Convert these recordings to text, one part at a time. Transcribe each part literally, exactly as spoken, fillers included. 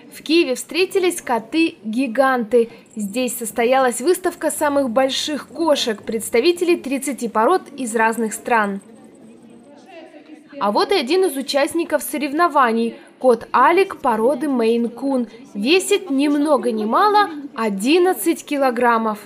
В Киеве встретились коты-гиганты. Здесь состоялась выставка самых больших кошек, представителей тридцати пород из разных стран. А вот и один из участников соревнований. Кот Алик породы Мейн-кун. Весит ни много ни мало одиннадцать килограммов.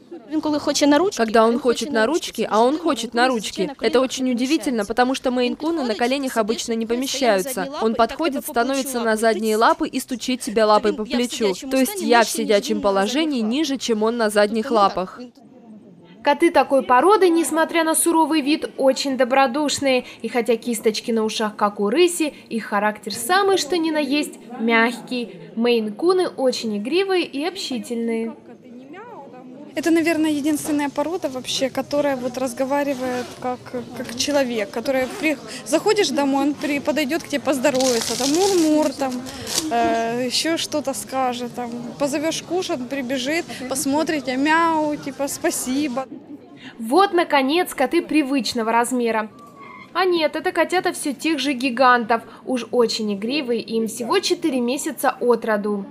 Когда он хочет на ручки, а он хочет на ручки. Это очень удивительно, потому что мейн-куны на коленях обычно не помещаются. Он подходит, становится на задние лапы и стучит тебя лапой по плечу. То есть я в сидячем положении ниже, чем он на задних лапах. Коты такой породы, несмотря на суровый вид, очень добродушные. И хотя кисточки на ушах, как у рыси, их характер самый что ни на есть мягкий. Мейн-куны очень игривые и общительные. Это, наверное, единственная порода вообще, которая вот разговаривает как, как человек, которая при... заходишь домой, он при... подойдет к тебе поздоровается, там мур-мур, там э, еще что-то скажет, там позовешь кушать, он прибежит, посмотрит, тебя мяу, типа спасибо. Вот, наконец, коты привычного размера. А нет, это котята все тех же гигантов, уж очень игривые, им всего четыре месяца от роду.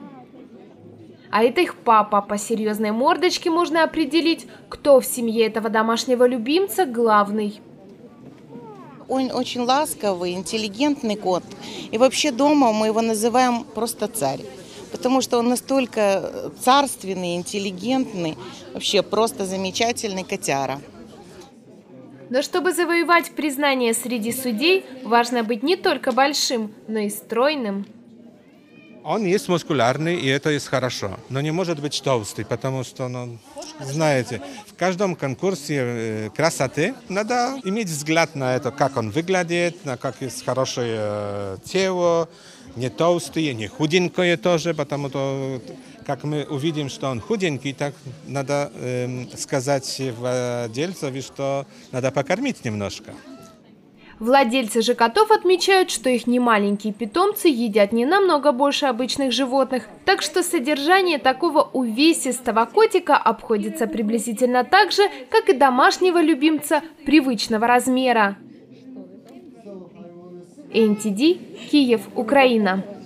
А это их папа. По серьезной мордочке можно определить, кто в семье этого домашнего любимца главный. Он очень ласковый, интеллигентный кот. И вообще дома мы его называем просто царь. Потому что он настолько царственный, интеллигентный, вообще просто замечательный котяра. Но чтобы завоевать признание среди судей, важно быть не только большим, но и стройным. Он есть мускулярный, и это есть хорошо, но не может быть толстый, потому что, ну, знаете, в каждом конкурсе красоты надо иметь взгляд на это, как он выглядит, на как есть хорошее тело, не толстые, не худенькое тоже, потому что, как мы увидим, что он худенький, так надо э, сказать владельцу, что надо покормить немножко. Владельцы же котов отмечают, что их немаленькие питомцы едят не намного больше обычных животных, так что содержание такого увесистого котика обходится приблизительно так же, как и домашнего любимца привычного размера. эн ти ди, Киев, Украина.